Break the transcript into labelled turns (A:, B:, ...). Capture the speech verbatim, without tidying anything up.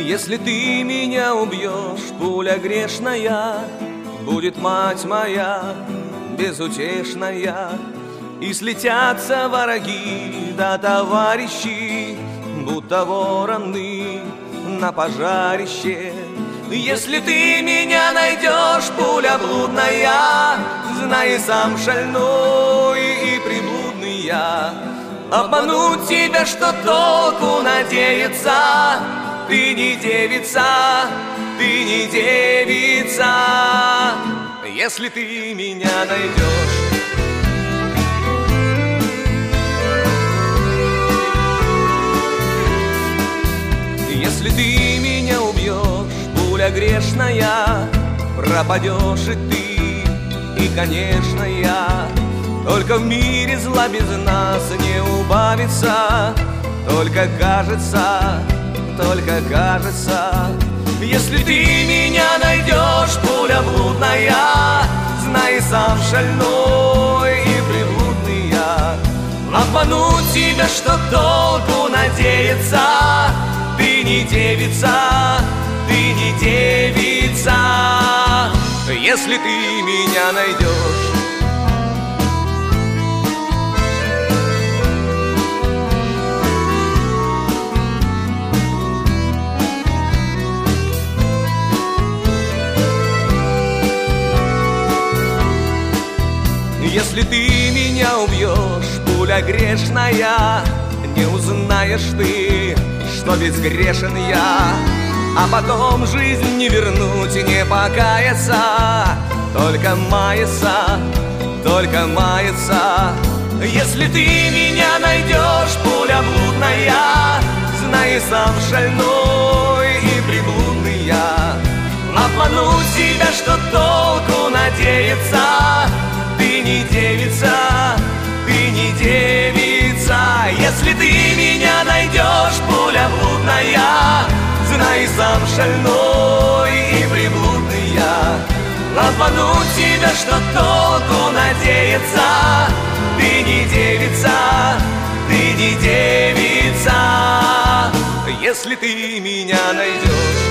A: Если ты меня убьешь, пуля грешная, будет мать моя безутешная. И слетятся враги да товарищи, будто вороны на пожарище. Если ты меня найдешь, пуля блудная, знай, сам шальной и приблудный я. Обмануть тебя, что толку надеяться? Ты не девица, ты не девица. Если ты меня найдешь. Если ты меня убьешь, пуля грешная, пропадешь и ты, и, конечно, я. Только в мире зла без нас не убавится, только кажется, только кажется. Если ты меня найдешь, пуля блудная, знай, сам шальной и приблудный я. Обмануть тебя, что толку надеяться? Ты не девица, ты не девица. Если ты меня найдешь. Если ты меня убьешь, пуля грешная, не узнаешь ты, что безгрешен я. А потом жизнь не вернуть и не покаяться, только маяться, только маяться. Если ты меня найдешь, пуля блудная, знай, сам шальной и приблудный я. Обмануть тебя, что толку надеяться? Ты не девица, ты не девица. Если ты меня найдешь, пуля блудная, знай, сам шальной и приблудный я. Обмануть тебя, что толку надеяться? Ты не девица, ты не девица. Если ты меня найдешь.